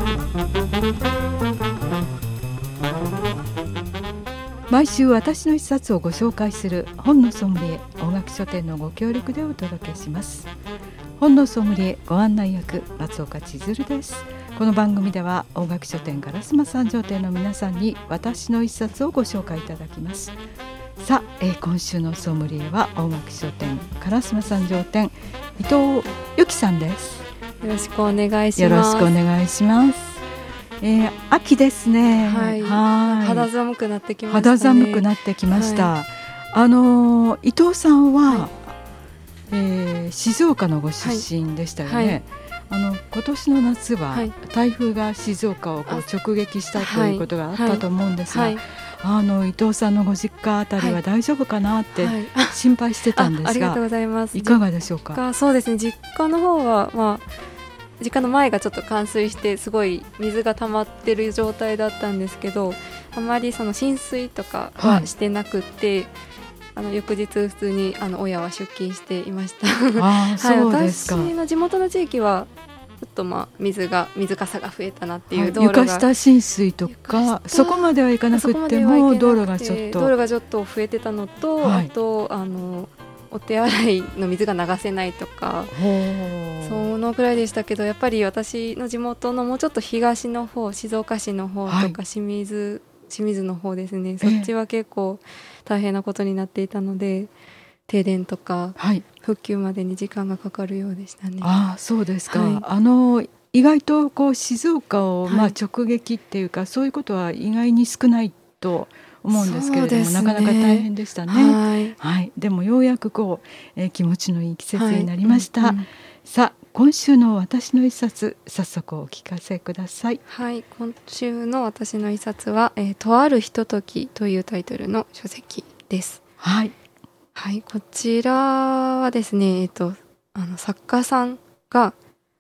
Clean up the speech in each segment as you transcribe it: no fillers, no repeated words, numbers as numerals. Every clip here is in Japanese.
毎週私の一冊をご紹介する本のソムリエ音楽書店のご協力でお届けします。本のソムリエご案内役松岡千鶴です。この番組では音楽書店烏丸三条店の皆さんに私の一冊をご紹介いただきます。さあ、今週のソムリエは音楽書店烏丸三条店伊藤由紀さんです。 よろしくお願いします。 よろしくお願いします。秋ですね。 はい。肌寒くなってきましたね。 肌寒くなってきました。伊藤さんは、静岡のご出身でしたよね。今年の夏は台風が静岡を直撃したということがあったと思うんですが、伊藤さんのご実家あたりは大丈夫かなって心配してたんですが、 ありがとうございます。 いかがでしょうか。 そうですね、実家の方は、実家の前がちょっと冠水してすごい水が溜まってる状態だったんですけど、あまりその浸水とかはしてなくて、翌日普通に親は出勤していました。 そうですか。 私の地元の地域はちょっと水かさが増えたなっていう道路が、 床下浸水とかそこまではいかなくても道路がちょっと増えてたのと、あとお手洗いの水が流せないとか、そのくらいでしたけど、やっぱり私の地元のもうちょっと東の方、静岡市の方とか清水の方ですね、そっちは結構大変なことになっていたので、停電とか復旧までに時間がかかるようでしたね。 そうですか。意外と静岡を直撃っていうか、そういうことは意外に少ないと思うんですけれども、なかなか大変でしたね。でもようやく気持ちのいい季節になりました。さあ、今週の私の一冊、早速お聞かせください。 今週の私の一冊は、とあるひとときというタイトルの書籍です。こちらはですね、作家さんが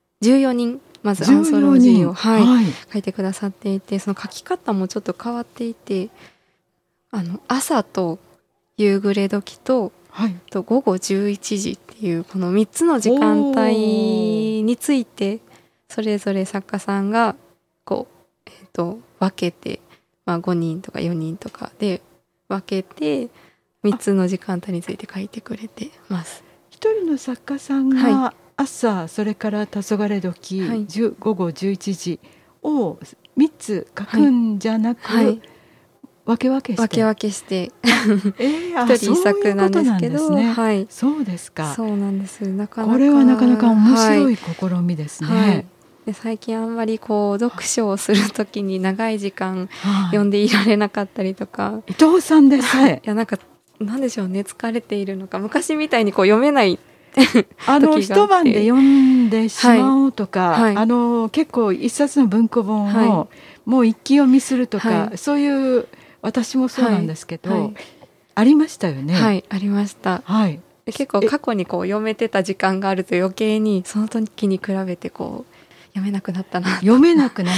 14人まずアンソロジーを、書いてくださっていて、その書き方もちょっと変わっていて、朝と夕暮れ時と、午後11時っていうこの3つの時間帯についてそれぞれ作家さんが分けて、5人とか4人とかで分けて3つの時間帯について書いてくれてます。 一人の作家さんが朝、それから黄昏時、午後11時を3つ書くんじゃなく、分け分けして一人一作なんですけど、 そうですか。 そうなんです。 これはなかなか面白い試みですね。 で、最近あんまり読書をするときに長い時間読んでいられなかったりとか、 伊藤さんでさえなんでしょうね、疲れているのか、昔みたいに読めない一晩で読んでしまおうとか、結構一冊の文庫本をもう一気読みするとか、そういう私もそうなんですけど、ありましたよね。 ありました。結構過去に読めてた時間があると余計にその時に比べて読めなくなったな。 読めなくなった。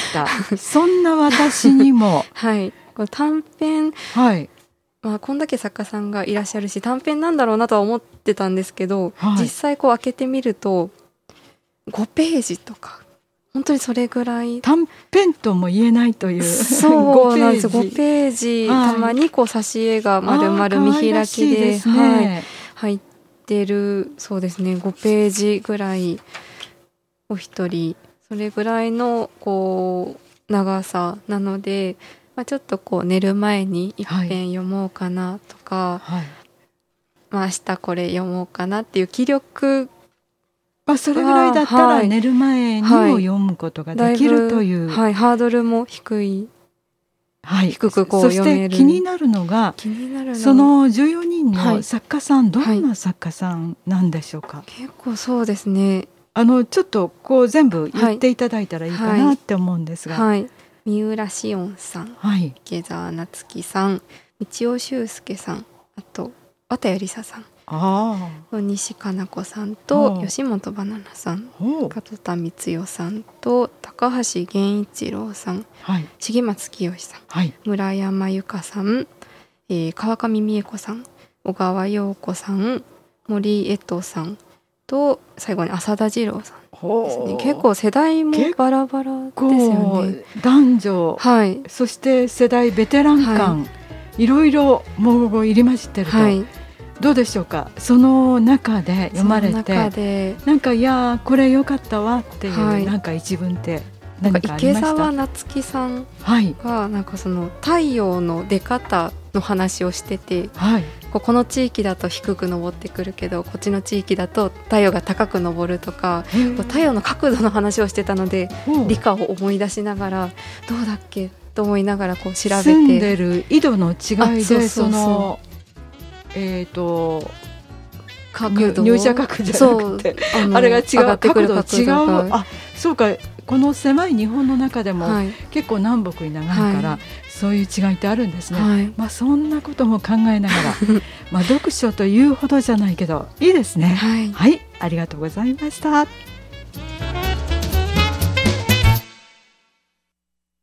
そんな私にも短編、こんだけ作家さんがいらっしゃるし短編なんだろうなとは思ってたんですけど、実際開けてみると5ページとか、本当にそれぐらい短編とも言えないという。 そうなんです。5ページ、たまに挿絵が丸々見開きで入ってる。そうですね、5ページぐらいお一人、それぐらいの長さなので、ちょっと寝る前に一遍読もうかなとか、明日これ読もうかなっていう気力、 それぐらいだったら寝る前にも読むことができるという、 ハードルも低く読める。 そして気になるのがその14人の作家さん、どんな作家さんなんでしょうか。 結構そうですね、 ちょっと全部言っていただいたらいいかなって思うんですが、 三浦紫音さん、池澤夏樹さん、道尾修介さん、あと綿谷りささん、西加奈子さんと吉本ばななさん、門田光代さんと高橋源一郎さん、重松清さん、村山由佳さん、川上美恵子さん、小川陽子さん、森江戸さんと最後に浅田次郎さんですね。結構世代もバラバラですよね。 男女、はい、そして世代ベテラン感、はい、いろいろもう入り混じってると、はい、どうでしょうか。その中で読まれてなんかいやこれ良かったわっていう、はい、なんか一文って何かありました？池澤夏樹さんがなんかその太陽の出方の話をしてて、はい、この地域だと低く昇ってくるけどこっちの地域だと太陽が高く昇るとか、太陽の角度の話をしてたので理科を思い出しながらどうだっけと思いながらこう調べて、 住んでる緯度の違いでその角度入射角じゃなくてあれが違う角度違う、あ、そうか、この狭い日本の中でも、はい、結構南北に長いから、はい、そういう違いってあるんですね、はい、まあ、そんなことも考えながらまあ読書というほどじゃないけどいいですね、はい、はい、ありがとうございました。